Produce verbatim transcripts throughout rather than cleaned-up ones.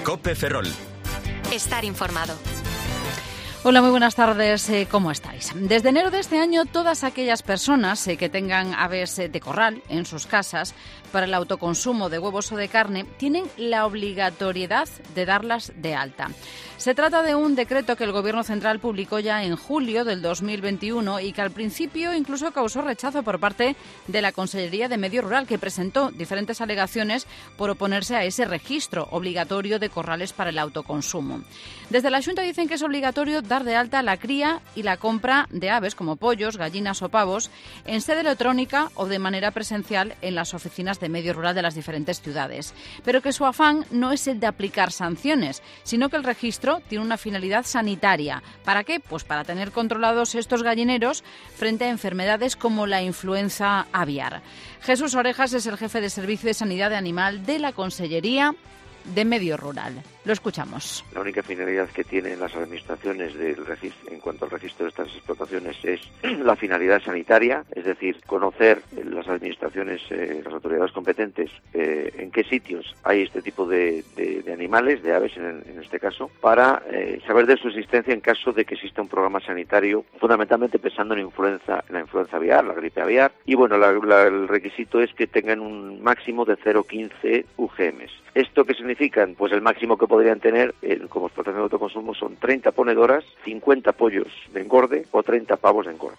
COPE Ferrol. Estar informado. Hola, muy buenas tardes. ¿Cómo estáis? Desde enero de este año, todas aquellas personas que tengan aves de corral en sus casas para el autoconsumo de huevos o de carne tienen la obligatoriedad de darlas de alta. Se trata de un decreto que el Gobierno central publicó ya en julio del dos mil veintiuno y que al principio incluso causó rechazo por parte de la Consellería de Medio Rural, que presentó diferentes alegaciones por oponerse a ese registro obligatorio de corrales para el autoconsumo. Desde la Xunta dicen que es obligatorio dar de alta la cría y la compra de aves como pollos, gallinas o pavos en sede electrónica o de manera presencial en las oficinas de medio rural de las diferentes ciudades, pero que su afán no es el de aplicar sanciones, sino que el registro tiene una finalidad sanitaria. ¿Para qué? Pues para tener controlados estos gallineros frente a enfermedades como la influenza aviar. Jesús Orejas es el jefe de Servicio de Sanidad de Animal de la Consellería de Medio Rural. Lo escuchamos. La única finalidad que tienen las administraciones del registro, en cuanto al registro de estas explotaciones es la finalidad sanitaria, es decir, conocer las administraciones, eh, las autoridades competentes, eh, en qué sitios hay este tipo de, de, de animales, de aves en, en este caso, para eh, saber de su existencia en caso de que exista un programa sanitario, fundamentalmente pensando en influenza, en la influenza aviar, la gripe aviar, y bueno, la, la, el requisito es que tengan un máximo de cero coma quince U G Ms. ¿Esto qué significa? Pues el máximo que podrían tener eh, como explotación de autoconsumo son treinta ponedoras, cincuenta pollos de engorde o treinta pavos de engorde.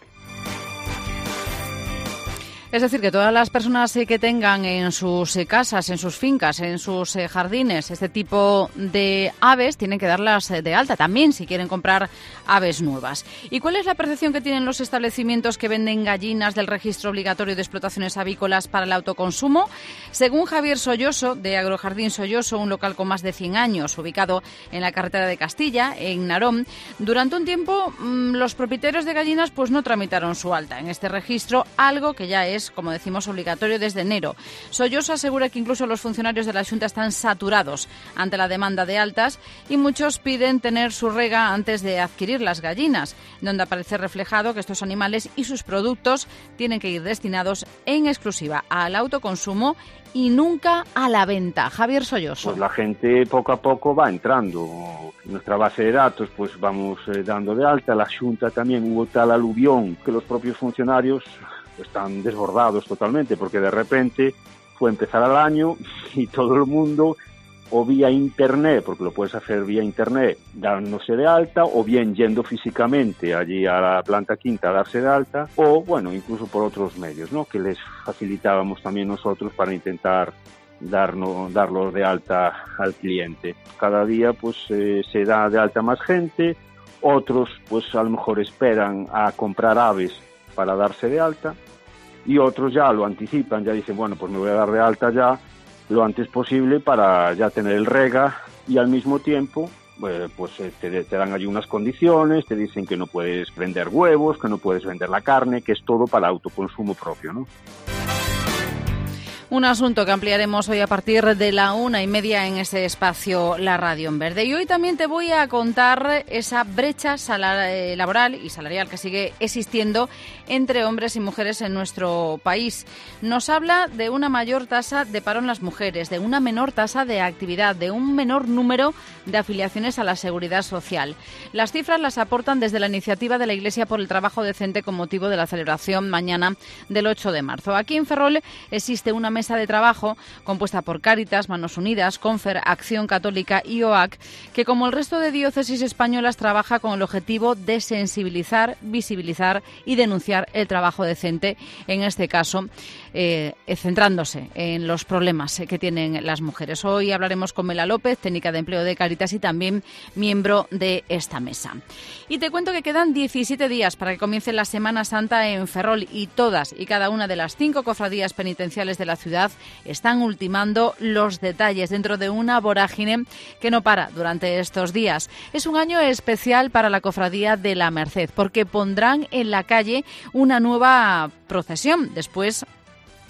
Es decir, que todas las personas que tengan en sus casas, en sus fincas, en sus jardines este tipo de aves tienen que darlas de alta también si quieren comprar aves nuevas. ¿Y cuál es la percepción que tienen los establecimientos que venden gallinas del registro obligatorio de explotaciones avícolas para el autoconsumo? Según Javier Solloso, de Agrojardín Solloso, un local con más de cien años, ubicado en la carretera de Castilla, en Narón, durante un tiempo mmm, los propietarios de gallinas pues no tramitaron su alta en este registro, algo que ya es, como decimos, obligatorio desde enero. Solloso asegura que incluso los funcionarios de la Xunta están saturados ante la demanda de altas y muchos piden tener su rega antes de adquirir las gallinas, donde aparece reflejado que estos animales y sus productos tienen que ir destinados en exclusiva al autoconsumo y nunca a la venta. Javier Solloso. Pues la gente poco a poco va entrando. En nuestra base de datos pues vamos eh, dando de alta. La Xunta también hubo tal aluvión que los propios funcionarios están desbordados totalmente, porque de repente fue empezar el año y todo el mundo, o vía internet, porque lo puedes hacer vía internet, dándose de alta, o bien yendo físicamente allí a la planta quinta a darse de alta, o bueno, incluso por otros medios, ¿no?, que les facilitábamos también nosotros para intentar darnos, darlos de alta al cliente. Cada día pues eh, se da de alta más gente, otros pues a lo mejor esperan a comprar aves para darse de alta, y otros ya lo anticipan, ya dicen, bueno, pues me voy a dar de alta ya lo antes posible para ya tener el rega, y al mismo tiempo eh, pues te, te dan allí unas condiciones, te dicen que no puedes vender huevos, que no puedes vender la carne, que es todo para autoconsumo propio, ¿no? Un asunto que ampliaremos hoy a partir de la una y media en este espacio La Radio en Verde. Y hoy también te voy a contar esa brecha salari- laboral y salarial que sigue existiendo entre hombres y mujeres en nuestro país. Nos habla de una mayor tasa de paro en las mujeres, de una menor tasa de actividad, de un menor número de afiliaciones a la Seguridad Social. Las cifras las aportan desde la iniciativa de la Iglesia por el Trabajo Decente con motivo de la celebración mañana del ocho de marzo. Aquí en Ferrol existe una mesa de trabajo compuesta por Cáritas, Manos Unidas, Confer, Acción Católica y O A C, que como el resto de diócesis españolas trabaja con el objetivo de sensibilizar, visibilizar y denunciar el trabajo decente, en este caso eh, centrándose en los problemas que tienen las mujeres. Hoy hablaremos con Mela López, técnica de empleo de Cáritas y también miembro de esta mesa. Y te cuento que quedan diecisiete días para que comience la Semana Santa en Ferrol y todas y cada una de las cinco cofradías penitenciales de la ciudad están ultimando los detalles dentro de una vorágine que no para durante estos días. Es un año especial para la Cofradía de la Merced porque pondrán en la calle una nueva procesión después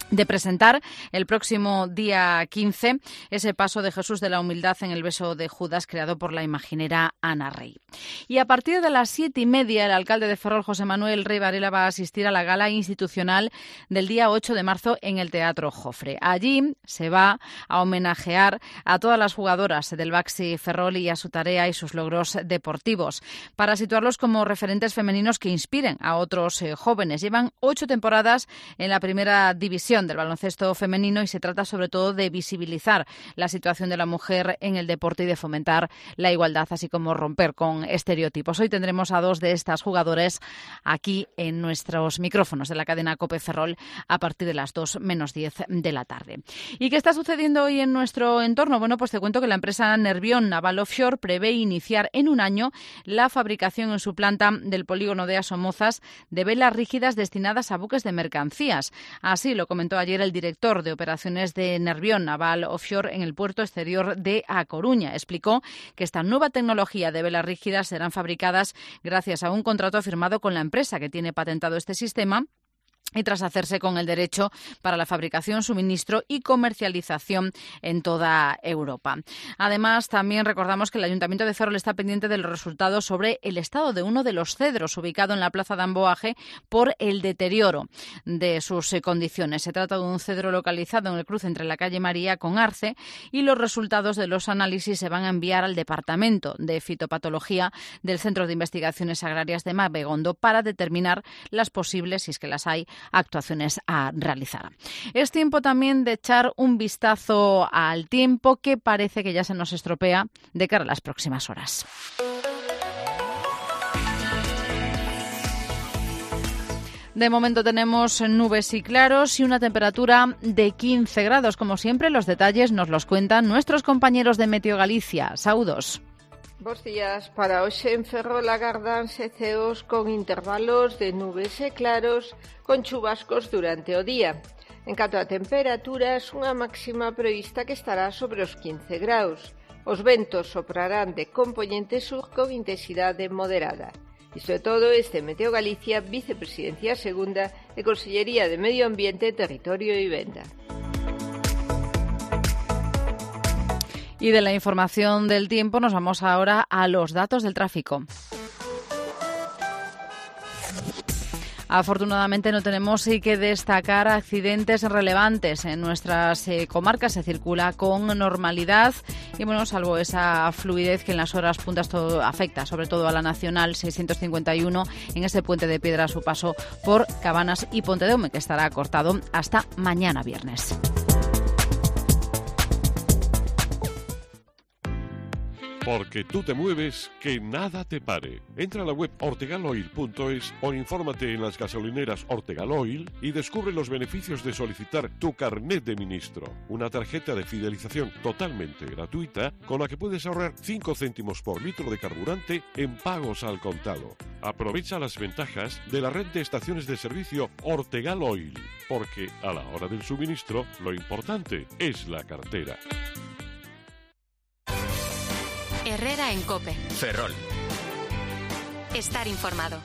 de presentar el próximo día quince ese paso de Jesús de la Humildad en el beso de Judas creado por la imaginera Ana Rey. Y a partir de las siete y media el alcalde de Ferrol, José Manuel Rey Varela, va a asistir a la gala institucional del día ocho de marzo en el Teatro Jofre. Allí se va a homenajear a todas las jugadoras del Baxi Ferrol y a su tarea y sus logros deportivos, para situarlos como referentes femeninos que inspiren a otros eh, jóvenes. Llevan ocho temporadas en la primera división del baloncesto femenino y se trata sobre todo de visibilizar la situación de la mujer en el deporte y de fomentar la igualdad, así como romper con estereotipos. Hoy tendremos a dos de estas jugadoras aquí en nuestros micrófonos de la cadena COPE Ferrol a partir de las dos menos diez de la tarde. ¿Y qué está sucediendo hoy en nuestro entorno? Bueno, pues te cuento que la empresa Nervión Naval Offshore prevé iniciar en un año la fabricación en su planta del polígono de Asomozas de velas rígidas destinadas a buques de mercancías. Así lo comentó ayer el director de operaciones de Nervión Naval Offshore en el puerto exterior de A Coruña. Explicó que esta nueva tecnología de velas rígidas serán fabricadas gracias a un contrato firmado con la empresa que tiene patentado este sistema, y tras hacerse con el derecho para la fabricación, suministro y comercialización en toda Europa. Además, también recordamos que el Ayuntamiento de Ferrol está pendiente de los resultados sobre el estado de uno de los cedros ubicado en la Plaza de Amboaje por el deterioro de sus condiciones. Se trata de un cedro localizado en el cruce entre la calle María con Arce y los resultados de los análisis se van a enviar al Departamento de Fitopatología del Centro de Investigaciones Agrarias de Mabegondo para determinar las posibles, si es que las hay, actuaciones a realizar. Es tiempo también de echar un vistazo al tiempo que parece que ya se nos estropea de cara a las próximas horas. De momento tenemos nubes y claros y una temperatura de quince grados. Como siempre, los detalles nos los cuentan nuestros compañeros de Meteo Galicia. Saúdos. Bos días. Para hoxe en Ferrol agárdanse ceos con intervalos de nubes e claros con chubascos durante o día. En canto a temperaturas, unha máxima prevista que estará sobre os quince graus. Os ventos soprarán de compoñente sur con intensidade moderada. Isto é todo, este Meteo Galicia, Vicepresidencia Segunda e Consellería de Medio Ambiente, Territorio e Vivenda. Y de la información del tiempo nos vamos ahora a los datos del tráfico. Afortunadamente no tenemos sí que destacar accidentes relevantes en nuestras eh, comarcas. Se circula con normalidad y bueno, salvo esa fluidez que en las horas puntas todo afecta, sobre todo a la Nacional seiscientos cincuenta y uno en ese puente de piedra a su paso por Cabanas y Pontedeume, que estará cortado hasta mañana viernes. Porque tú te mueves, que nada te pare. Entra a la web ortegaloil punto es o infórmate en las gasolineras Ortegal Oil y descubre los beneficios de solicitar tu carnet de ministro, una tarjeta de fidelización totalmente gratuita con la que puedes ahorrar cinco céntimos por litro de carburante en pagos al contado. Aprovecha las ventajas de la red de estaciones de servicio Ortegal Oil, porque a la hora del suministro lo importante es la cartera. Herrera en COPE. Ferrol. Estar informado.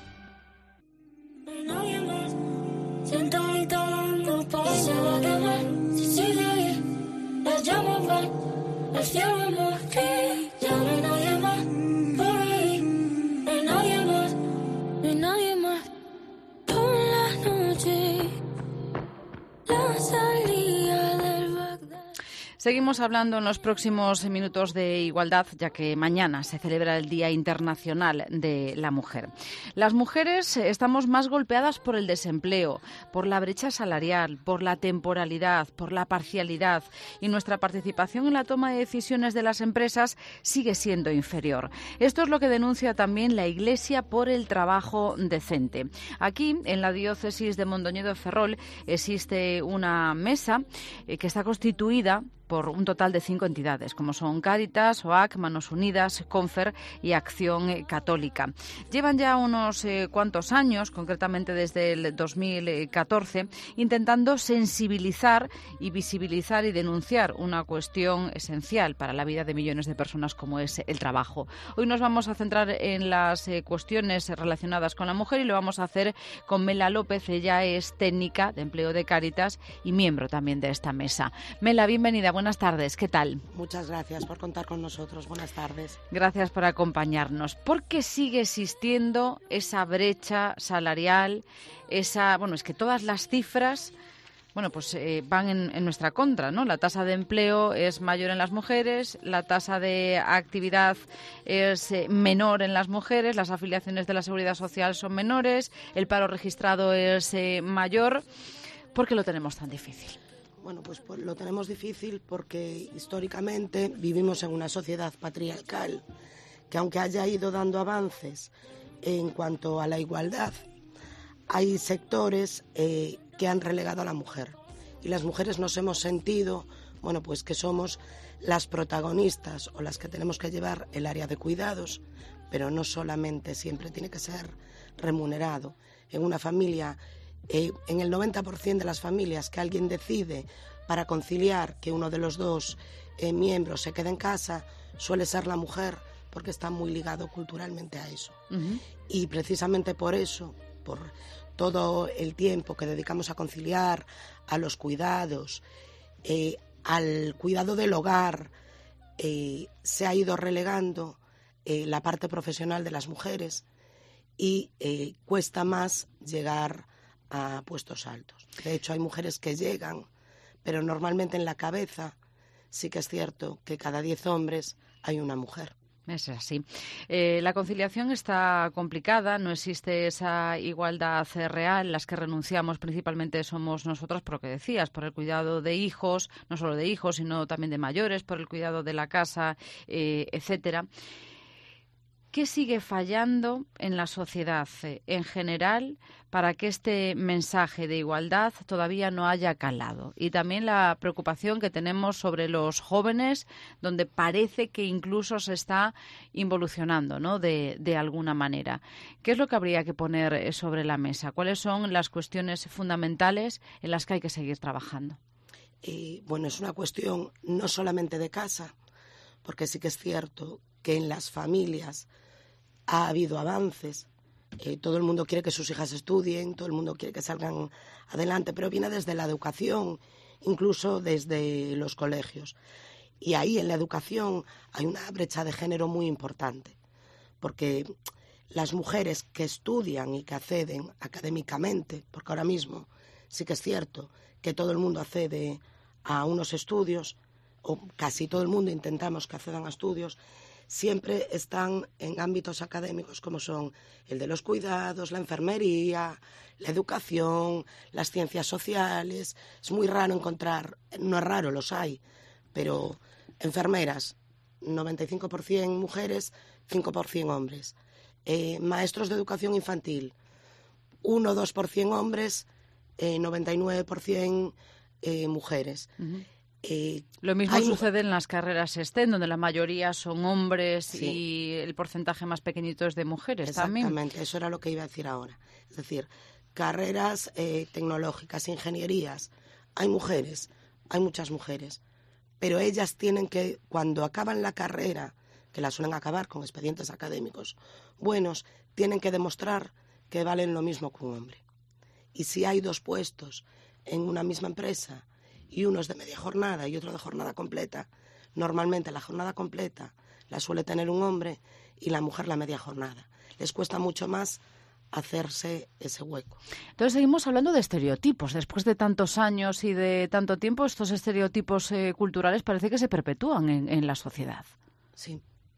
Seguimos hablando en los próximos minutos de igualdad, ya que mañana se celebra el Día Internacional de la Mujer. Las mujeres estamos más golpeadas por el desempleo, por la brecha salarial, por la temporalidad, por la parcialidad, y nuestra participación en la toma de decisiones de las empresas sigue siendo inferior. Esto es lo que denuncia también la Iglesia por el trabajo decente. Aquí, en la diócesis de Mondoñedo Ferrol, existe una mesa que está constituida por un total de cinco entidades, como son Cáritas, O A C, Manos Unidas, Confer y Acción Católica. Llevan ya unos eh, cuantos años, concretamente desde el dos mil catorce, intentando sensibilizar y visibilizar y denunciar una cuestión esencial para la vida de millones de personas como es el trabajo. Hoy nos vamos a centrar en las eh, cuestiones relacionadas con la mujer y lo vamos a hacer con Mela López. Ella es técnica de empleo de Cáritas y miembro también de esta mesa. Mela, bienvenida, buenas tardes, ¿qué tal? Muchas gracias por contar con nosotros, buenas tardes. Gracias por acompañarnos. ¿Por qué sigue existiendo esa brecha salarial? Esa, bueno, es que todas las cifras... Bueno, pues eh, van en, en nuestra contra, ¿no? La tasa de empleo es mayor en las mujeres, la tasa de actividad es eh, menor en las mujeres, las afiliaciones de la Seguridad Social son menores, el paro registrado es eh, mayor. ¿Por qué lo tenemos tan difícil? Bueno, pues, pues lo tenemos difícil porque históricamente vivimos en una sociedad patriarcal que, aunque haya ido dando avances en cuanto a la igualdad, hay sectores eh, que han relegado a la mujer y las mujeres nos hemos sentido, bueno, pues que somos las protagonistas o las que tenemos que llevar el área de cuidados, pero no solamente siempre tiene que ser remunerado. En una familia, eh, en el noventa por ciento de las familias que alguien decide para conciliar que uno de los dos eh, miembros se quede en casa, suele ser la mujer porque está muy ligado culturalmente a eso. Uh-huh. Y precisamente por eso, por todo el tiempo que dedicamos a conciliar, a los cuidados, eh, al cuidado del hogar, eh, se ha ido relegando eh, la parte profesional de las mujeres y eh, cuesta más llegar a puestos altos. De hecho, hay mujeres que llegan, pero normalmente en la cabeza sí que es cierto que cada diez hombres hay una mujer. Es así. Eh, la conciliación está complicada, no existe esa igualdad real. Las que renunciamos principalmente somos nosotras, por lo que decías, por el cuidado de hijos, no solo de hijos, sino también de mayores, por el cuidado de la casa, eh, etcétera. ¿Qué sigue fallando en la sociedad eh, en general para que este mensaje de igualdad todavía no haya calado? Y también la preocupación que tenemos sobre los jóvenes, donde parece que incluso se está involucionando, ¿no?, de, de alguna manera. ¿Qué es lo que habría que poner sobre la mesa? ¿Cuáles son las cuestiones fundamentales en las que hay que seguir trabajando? Eh, bueno, es una cuestión no solamente de casa, porque sí que es cierto que en las familias ha habido avances, eh, todo el mundo quiere que sus hijas estudien, todo el mundo quiere que salgan adelante, pero viene desde la educación, incluso desde los colegios. Y ahí en la educación hay una brecha de género muy importante, porque las mujeres que estudian y que acceden académicamente, porque ahora mismo sí que es cierto que todo el mundo accede a unos estudios, o casi todo el mundo intentamos que accedan a estudios, siempre están en ámbitos académicos como son el de los cuidados, la enfermería, la educación, las ciencias sociales. Es muy raro encontrar, no es raro, los hay, pero enfermeras, noventa y cinco por ciento mujeres, cinco por ciento hombres. Eh, maestros de educación infantil, uno o dos por ciento hombres, eh, noventa y nueve por ciento eh, mujeres. Uh-huh. Eh, Lo mismo hay... sucede en las carreras STEM, donde la mayoría son hombres, sí, y el porcentaje más pequeñito es de mujeres. Exactamente, también. Exactamente, eso era lo que iba a decir ahora. Es decir, carreras eh, tecnológicas, ingenierías, hay mujeres, hay muchas mujeres, pero ellas tienen que, cuando acaban la carrera, que la suelen acabar con expedientes académicos buenos, tienen que demostrar que valen lo mismo que un hombre. Y si hay dos puestos en una misma empresa, y uno es de media jornada y otro de jornada completa, normalmente la jornada completa la suele tener un hombre y la mujer la media jornada. Les cuesta mucho más hacerse ese hueco. Entonces seguimos hablando de estereotipos. Después de tantos años y de tanto tiempo, estos estereotipos eh, culturales parece que se perpetúan en, en la sociedad. Sí.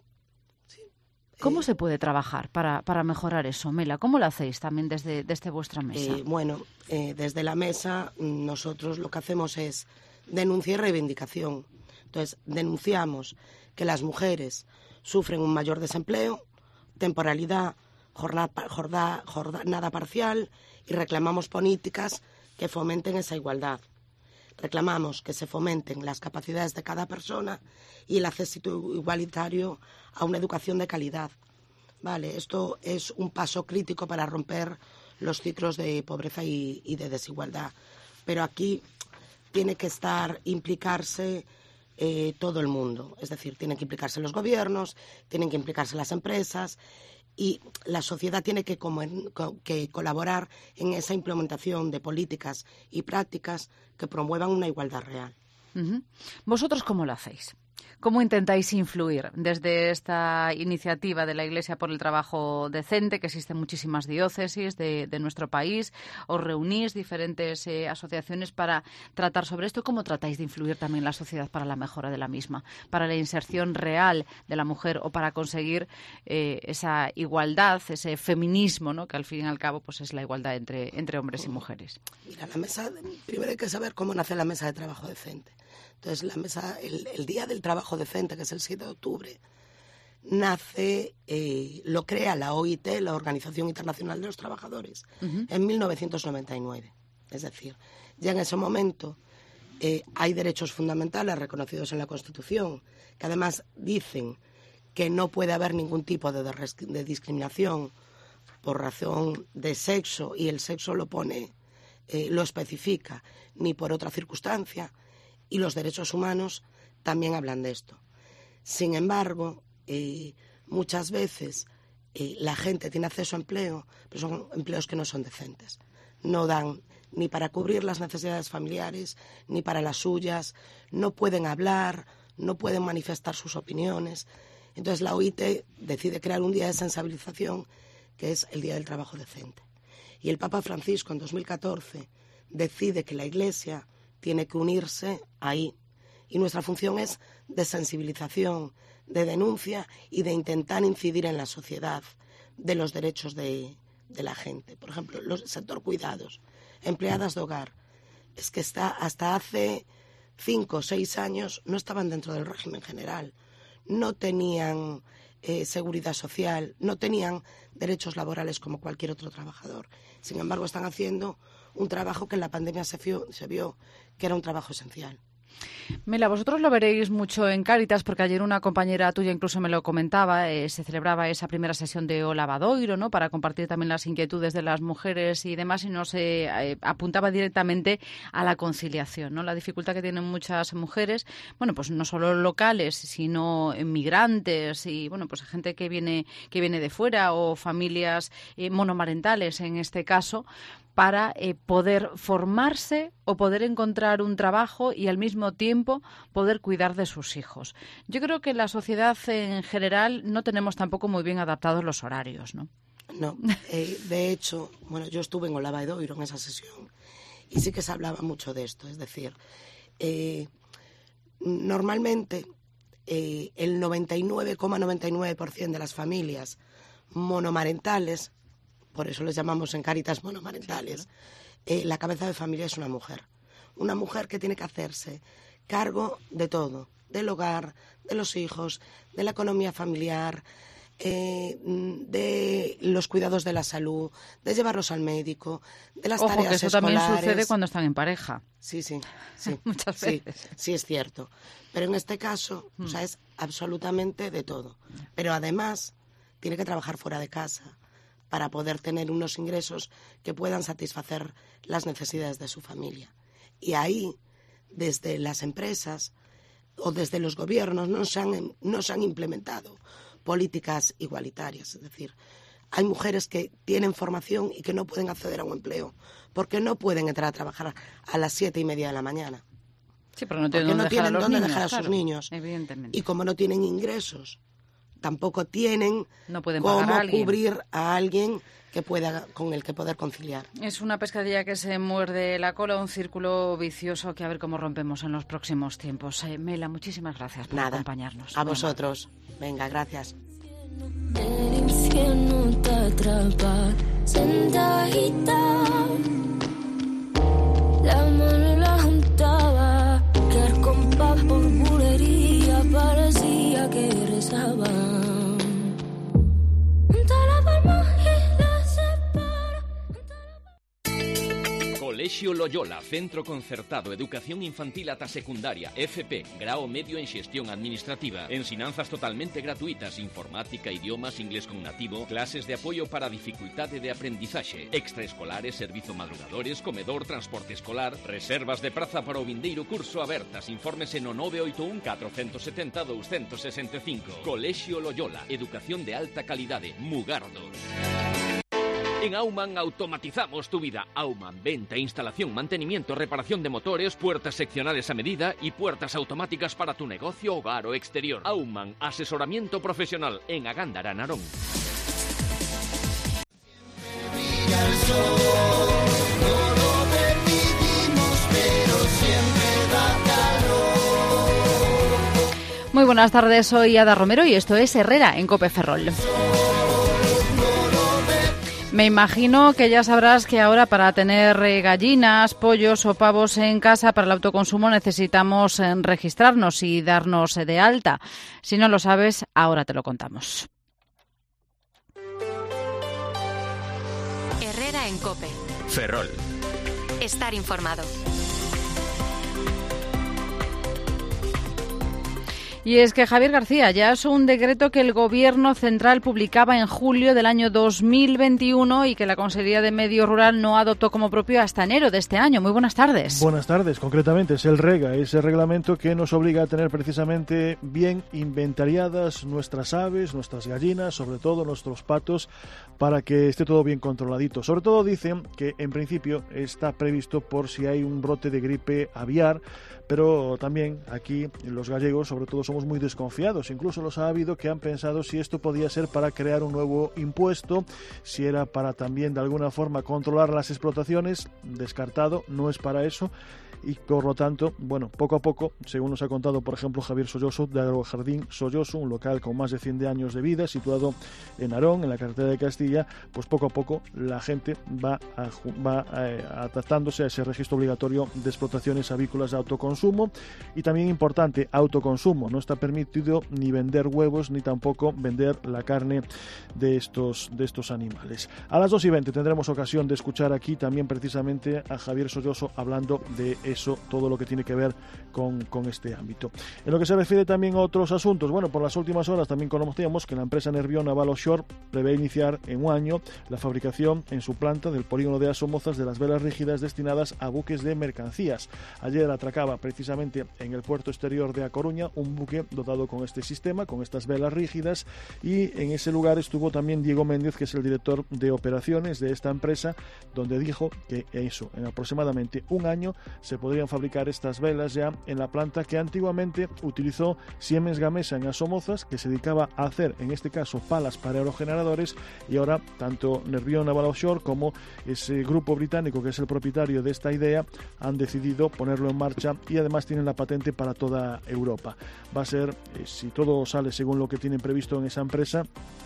¿Cómo eh, se puede trabajar para, para mejorar eso, Mela? ¿Cómo lo hacéis también desde, desde vuestra mesa? Eh, bueno, eh, desde la mesa nosotros lo que hacemos es denuncia y reivindicación. Entonces, denunciamos que las mujeres sufren un mayor desempleo, temporalidad, jornada, jornada, jornada parcial, y reclamamos políticas que fomenten esa igualdad. Reclamamos que se fomenten las capacidades de cada persona y el acceso igualitario a una educación de calidad. Vale, esto es un paso crítico para romper los ciclos de pobreza y, y de desigualdad. Pero aquí tiene que estar, implicarse eh, todo el mundo. Es decir, tienen que implicarse los gobiernos, tienen que implicarse las empresas y la sociedad tiene que, como en, que colaborar en esa implementación de políticas y prácticas que promuevan una igualdad real. Uh-huh. ¿Vosotros cómo lo hacéis? ¿Cómo intentáis influir desde esta iniciativa de la Iglesia por el Trabajo Decente, que existen muchísimas diócesis de, de nuestro país? ¿Os reunís diferentes eh, asociaciones para tratar sobre esto? ¿Cómo tratáis de influir también en la sociedad para la mejora de la misma, para la inserción real de la mujer o para conseguir eh, esa igualdad, ese feminismo, ¿no?, que al fin y al cabo pues es la igualdad entre, entre hombres y mujeres? Mira, la mesa, primero hay que saber cómo nace la Mesa de Trabajo Decente. Entonces, la mesa, el, el Día del Trabajo Decente, que es el siete de octubre, nace, eh, lo crea la O I T, la Organización Internacional de los Trabajadores, uh-huh. en mil novecientos noventa y nueve. Es decir, ya en ese momento eh, hay derechos fundamentales reconocidos en la Constitución, que además dicen que no puede haber ningún tipo de, de, de discriminación por razón de sexo, y el sexo lo pone, eh, lo especifica, ni por otra circunstancia. Y los derechos humanos también hablan de esto. Sin embargo, eh, muchas veces eh, la gente tiene acceso a empleo, pero son empleos que no son decentes. No dan ni para cubrir las necesidades familiares, ni para las suyas, no pueden hablar, no pueden manifestar sus opiniones. Entonces la O I T decide crear un día de sensibilización, que es el Día del Trabajo Decente. Y el Papa Francisco, en dos mil catorce, decide que la Iglesia tiene que unirse ahí. Y nuestra función es de sensibilización, de denuncia y de intentar incidir en la sociedad de los derechos de, de la gente. Por ejemplo, el sector cuidados, empleadas de hogar. Es que está, hasta hace cinco o seis años no estaban dentro del régimen general. No tenían eh, seguridad social, no tenían derechos laborales como cualquier otro trabajador. Sin embargo, están haciendo un trabajo que en la pandemia se vio, se vio que era un trabajo esencial. Mela, vosotros lo veréis mucho en Cáritas, porque ayer una compañera tuya incluso me lo comentaba, eh, se celebraba esa primera sesión de O Lavadoiro, ¿no?, para compartir también las inquietudes de las mujeres y demás, y nos eh, eh, apuntaba directamente a la conciliación, ¿no?, la dificultad que tienen muchas mujeres, bueno, pues no solo locales, sino migrantes y, bueno, pues gente que viene, que viene de fuera o familias eh, monomarentales en este caso, para eh, poder formarse o poder encontrar un trabajo y al mismo tiempo poder cuidar de sus hijos. Yo creo que en la sociedad en general no tenemos tampoco muy bien adaptados los horarios, ¿no? No, eh, de hecho, bueno, yo estuve en O Lavadoiro en esa sesión y sí que se hablaba mucho de esto, es decir, eh, normalmente eh, el noventa y nueve coma noventa y nueve por ciento de las familias monomarentales, por eso les llamamos en Cáritas monomarentales, eh, la cabeza de familia es una mujer. Una mujer que tiene que hacerse cargo de todo, del hogar, de los hijos, de la economía familiar, eh, de los cuidados de la salud, de llevarlos al médico, de las Ojo, tareas que eso escolares. también sucede cuando están en pareja. Sí, sí, sí. Muchas sí, veces. sí, es cierto. Pero en este caso, mm. o sea, es absolutamente de todo. Pero además, tiene que trabajar fuera de casa para poder tener unos ingresos que puedan satisfacer las necesidades de su familia. Y ahí, desde las empresas o desde los gobiernos, no se han, no se han implementado políticas igualitarias. Es decir, hay mujeres que tienen formación y que no pueden acceder a un empleo porque no pueden entrar a trabajar a las siete y media de la mañana. Sí, pero no tienen porque dónde no tienen dejar a, dónde niños, dejar a claro, sus niños. Evidentemente. Y como no tienen ingresos, tampoco tienen no pueden cómo pagar a alguien. cubrir a alguien que pueda, con el que poder conciliar. Es una pescadilla que se muerde la cola, un círculo vicioso que a ver cómo rompemos en los próximos tiempos. Eh, Mela, muchísimas gracias por Nada, acompañarnos. A vosotros. Venga, gracias. El infierno te atrapa, sentadita, la mano la juntaba, que al compás por bulería parecía que rezaba. Colexio Loyola, Centro Concertado, Educación Infantil ata Secundaria, F P, Grao Medio en Xestión Administrativa, ensinanzas totalmente gratuitas, informática, idiomas, inglés con nativo, clases de apoio para dificultade de aprendizaxe, extraescolares, servizo madrugadores, comedor, transporte escolar, reservas de praza para o vindeiro curso abertas, infórmese no nove oito un catro sete cero dous seis cinco. Colexio Loyola, educación de alta calidade, Mugardos. En Auman automatizamos tu vida. Auman, venta, instalación, mantenimiento, reparación de motores, puertas seccionales a medida y puertas automáticas para tu negocio, hogar o exterior. Auman, asesoramiento profesional en Agándara, Narón. Muy buenas tardes, soy Ada Romero y esto es Herrera en COPE Ferrol. Me imagino que ya sabrás que ahora para tener gallinas, pollos o pavos en casa para el autoconsumo necesitamos registrarnos y darnos de alta. Si no lo sabes, ahora te lo contamos. Herrera en COPE. Ferrol. Estar informado. Y es que, Javier García, ya es un decreto que el Gobierno central publicaba en julio del año dos mil veintiuno y que la Consejería de Medio Rural no adoptó como propio hasta enero de este año. Muy buenas tardes. Buenas tardes. Concretamente es el REGA, ese reglamento que nos obliga a tener precisamente bien inventariadas nuestras aves, nuestras gallinas, sobre todo nuestros patos, para que esté todo bien controladito. Sobre todo dicen que en principio está previsto por si hay un brote de gripe aviar, pero también aquí los gallegos sobre todo somos muy desconfiados. Incluso los ha habido que han pensado si esto podía ser para crear un nuevo impuesto, si era para también de alguna forma controlar las explotaciones. Descartado, no es para eso. Y por lo tanto, bueno, poco a poco, según nos ha contado por ejemplo Javier Solloso de Agrojardín Solloso, un local con más de cien años de vida situado en Narón, en la carretera de Castilla, pues poco a poco la gente va, a, va a, adaptándose a ese registro obligatorio de explotaciones avícolas de autoconsumo. Y también importante, autoconsumo, no está permitido ni vender huevos ni tampoco vender la carne de estos, de estos animales. A las dos y veinte tendremos ocasión de escuchar aquí también precisamente a Javier Solloso hablando de eso, todo lo que tiene que ver con, con este ámbito. En lo que se refiere también a otros asuntos, bueno, por las últimas horas también conocíamos que la empresa Nervión Naval Offshore prevé iniciar en un año la fabricación en su planta del polígono de Asomozas de las velas rígidas destinadas a buques de mercancías. Ayer atracaba precisamente en el puerto exterior de A Coruña un buque dotado con este sistema, con estas velas rígidas, y en ese lugar estuvo también Diego Méndez, que es el director de operaciones de esta empresa, donde dijo que eso, en aproximadamente un año se podrían fabricar estas velas ya en la planta que antiguamente utilizó Siemens Gamesa en Asomozas, que se dedicaba a hacer, en este caso, palas para aerogeneradores, y ahora tanto Nervión Naval Offshore como ese grupo británico que es el propietario de esta idea han decidido ponerlo en marcha y además tienen la patente para toda Europa. Va a ser, eh, si todo sale según lo que tienen previsto en esa empresa,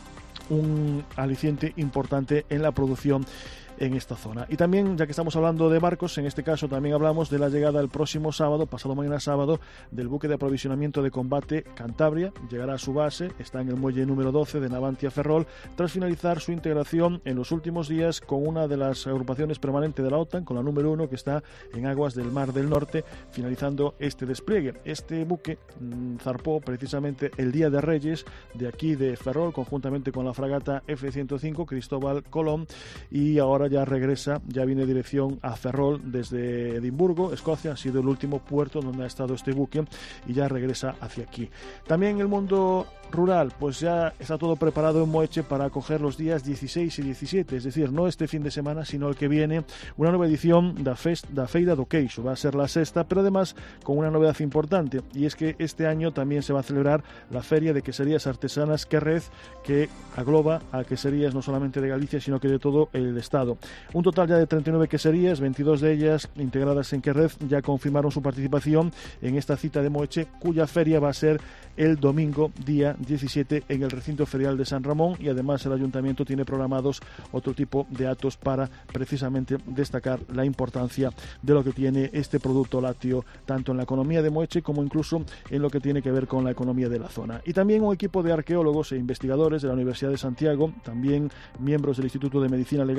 un aliciente importante en la producción en esta zona. Y también, ya que estamos hablando de barcos, en este caso también hablamos de la llegada el próximo sábado, pasado mañana sábado, del buque de aprovisionamiento de combate Cantabria. Llegará a su base, está en el muelle número doce de Navantia Ferrol, tras finalizar su integración en los últimos días con una de las agrupaciones permanentes de la OTAN, con la número uno, que está en aguas del Mar del Norte, finalizando este despliegue. Este buque mmm, zarpó precisamente el Día de Reyes de aquí de Ferrol, conjuntamente con la fragata F ciento cinco Cristóbal Colón, y ahora ya regresa, ya viene dirección a Ferrol desde Edimburgo, Escocia. Ha sido el último puerto donde ha estado este buque y ya regresa hacia aquí. También en el mundo rural, pues ya está todo preparado en Moeche para acoger los días dieciséis y diecisiete, es decir, no este fin de semana, sino el que viene, una nueva edición da, Fest, da Feira do Queixo. Va a ser la sexta, pero además con una novedad importante, y es que este año también se va a celebrar la Feria de Queserías Artesanas Querrez, que agloba a queserías no solamente de Galicia, sino que de todo el estado. Un total ya de treinta y nueve queserías, veintidós de ellas integradas en Querrez, ya confirmaron su participación en esta cita de Moeche, cuya feria va a ser el domingo día diecisiete en el recinto ferial de San Ramón, y además el ayuntamiento tiene programados otro tipo de actos para precisamente destacar la importancia de lo que tiene este producto lácteo, tanto en la economía de Moeche como incluso en lo que tiene que ver con la economía de la zona. Y también un equipo de arqueólogos e investigadores de la Universidad de Santiago, también miembros del Instituto de Medicina Legal de Galicia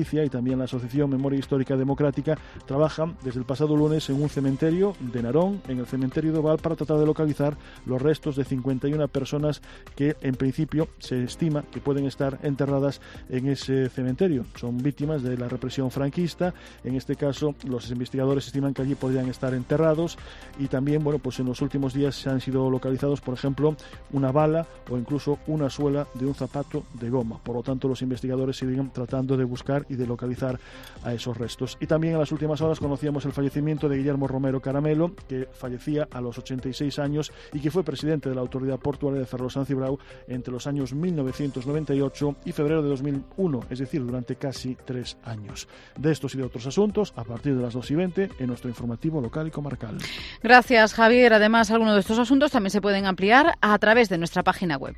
Galicia y también la Asociación Memoria Histórica Democrática trabajan desde el pasado lunes en un cementerio de Narón, en el cementerio de Oval, para tratar de localizar los restos de cincuenta y una personas que en principio se estima que pueden estar enterradas en ese cementerio. Son víctimas de la represión franquista. En este caso, los investigadores estiman que allí podrían estar enterrados, y también, bueno, pues en los últimos días se han sido localizados, por ejemplo, una bala o incluso una suela de un zapato de goma. Por lo tanto, los investigadores siguen tratando de buscar y de localizar a esos restos. Y también en las últimas horas conocíamos el fallecimiento de Guillermo Romero Caramelo, que fallecía a los ochenta y seis años y que fue presidente de la Autoridad Portuaria de Ferrol-San Cibrao entre los años mil novecientos noventa y ocho y febrero de dos mil uno, es decir, durante casi tres años. De estos y de otros asuntos, a partir de las dos y veinte, en nuestro informativo local y comarcal. Gracias, Javier. Además, algunos de estos asuntos también se pueden ampliar a través de nuestra página web.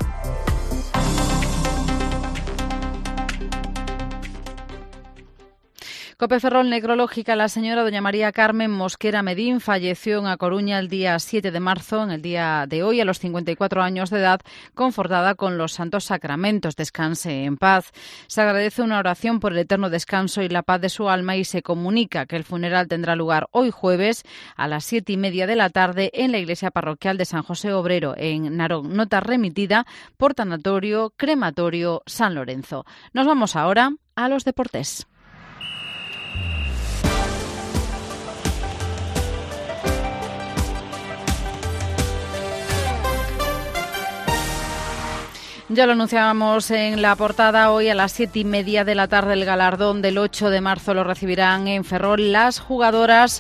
Cope Ferrol Necrológica. La señora doña María Carmen Mosquera Medín falleció en A Coruña el día siete de marzo, en el día de hoy, a los cincuenta y cuatro años de edad, confortada con los santos sacramentos. Descanse en paz. Se agradece una oración por el eterno descanso y la paz de su alma, y se comunica que el funeral tendrá lugar hoy jueves a las siete y media de la tarde en la iglesia parroquial de San José Obrero, en Narón. Nota remitida por Tanatorio Crematorio San Lorenzo. Nos vamos ahora a los deportes. Ya lo anunciábamos en la portada. Hoy a las siete y media de la tarde el galardón del ocho de marzo lo recibirán en Ferrol las jugadoras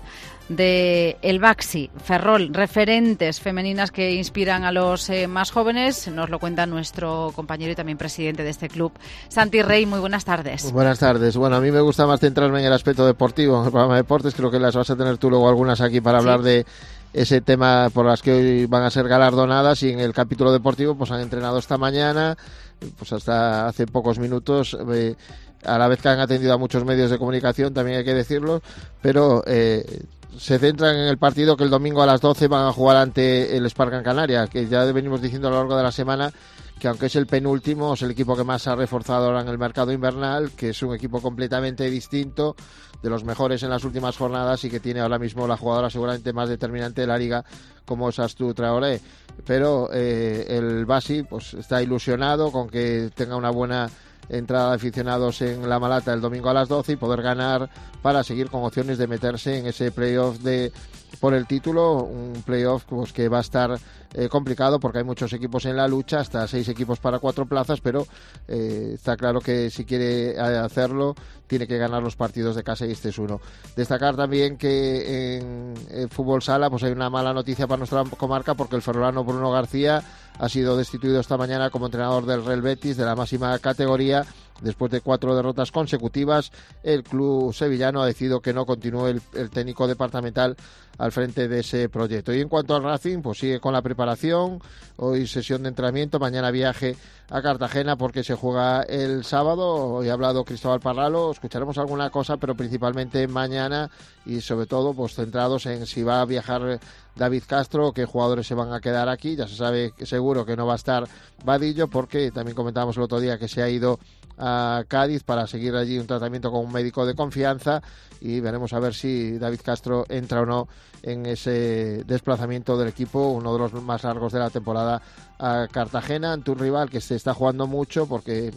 de el Baxi Ferrol, referentes femeninas que inspiran a los eh, más jóvenes. Nos lo cuenta nuestro compañero y también presidente de este club, Santi Rey. Muy buenas tardes. Buenas tardes. Bueno, a mí me gusta más centrarme en el aspecto deportivo, en el programa de deportes. Creo que las vas a tener tú luego algunas aquí para hablar sí. de ese tema por las que hoy van a ser galardonadas, y en el capítulo deportivo pues han entrenado esta mañana, pues hasta hace pocos minutos, eh, a la vez que han atendido a muchos medios de comunicación, también hay que decirlo, pero eh, se centran en el partido que el domingo a las doce van a jugar ante el Spark Gran Canaria, que ya venimos diciendo a lo largo de la semana que aunque es el penúltimo, es el equipo que más se ha reforzado ahora en el mercado invernal, que es un equipo completamente distinto, de los mejores en las últimas jornadas, y que tiene ahora mismo la jugadora seguramente más determinante de la liga, como es Astu Traoré. Pero eh, el Basi pues está ilusionado con que tenga una buena entrada de aficionados en La Malata el domingo a las doce y poder ganar para seguir con opciones de meterse en ese playoff de por el título, un playoff pues, que va a estar eh, complicado porque hay muchos equipos en la lucha, hasta seis equipos para cuatro plazas, pero eh, está claro que si quiere hacerlo tiene que ganar los partidos de casa, y este es uno. Destacar también que en, en fútbol sala pues hay una mala noticia para nuestra comarca, porque el ferrolano Bruno García ha sido destituido esta mañana como entrenador del Real Betis, de la máxima categoría. Después de cuatro derrotas consecutivas, el club sevillano ha decidido que no continúe el, el técnico departamental al frente de ese proyecto. Y en cuanto al Racing, pues sigue con la preparación. Hoy sesión de entrenamiento, mañana viaje a Cartagena porque se juega el sábado. Hoy ha hablado Cristóbal Parralo, escucharemos alguna cosa, pero principalmente mañana, y sobre todo pues centrados en si va a viajar David Castro, qué jugadores se van a quedar aquí. Ya se sabe seguro que no va a estar Vadillo, porque también comentábamos el otro día que se ha ido a Cádiz para seguir allí un tratamiento con un médico de confianza, y veremos a ver si David Castro entra o no en ese desplazamiento del equipo, uno de los más largos de la temporada, a Cartagena, ante un rival que se está jugando mucho, porque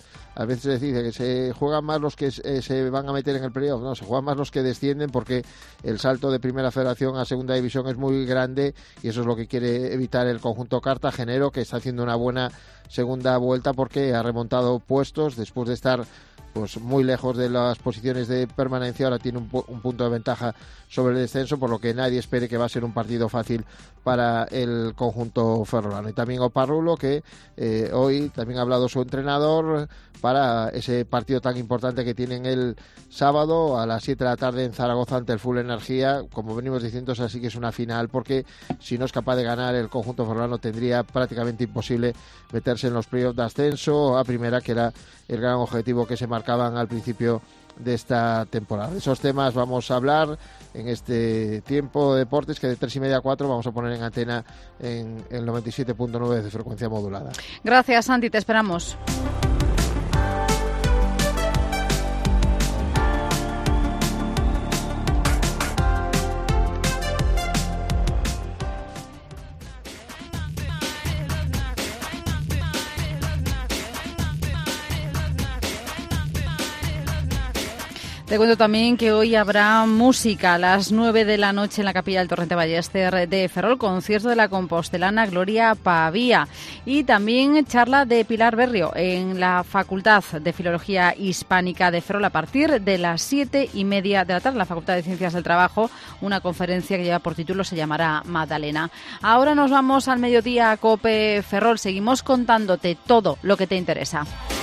a veces se dice que se juegan más los que se, se van a meter en el playoff, no, se juegan más los que descienden, porque el salto de Primera Federación a Segunda División es muy grande, y eso es lo que quiere evitar el conjunto cartagenero, que está haciendo una buena segunda vuelta porque ha remontado puestos después de estar pues muy lejos de las posiciones de permanencia. Ahora tiene un, un punto de ventaja sobre el descenso, por lo que nadie espere que va a ser un partido fácil para el conjunto ferrolano. Y también Oparrulo, que eh, hoy también ha hablado su entrenador para ese partido tan importante que tienen el sábado a las siete de la tarde en Zaragoza ante el Full Energía. Como venimos diciendo, es así que es una final, porque si no es capaz de ganar el conjunto ferrolano tendría prácticamente imposible meterse en los playoffs de ascenso a primera, que era el gran objetivo que se marcaban al principio de esta temporada. De esos temas vamos a hablar en este tiempo de deportes, que de tres y media a cuatro vamos a poner en antena en el noventa y siete punto nueve de frecuencia modulada. Gracias, Santi, te esperamos. Te cuento también que hoy habrá música a las nueve de la noche en la Capilla del Torrente Ballester de Ferrol, concierto de la compostelana Gloria Pavía, y también charla de Pilar Berrio en la Facultad de Filología Hispánica de Ferrol a partir de las siete y media de la tarde, en la Facultad de Ciencias del Trabajo, una conferencia que lleva por título, se llamará Magdalena. Ahora nos vamos al mediodía a COPE Ferrol, seguimos contándote todo lo que te interesa.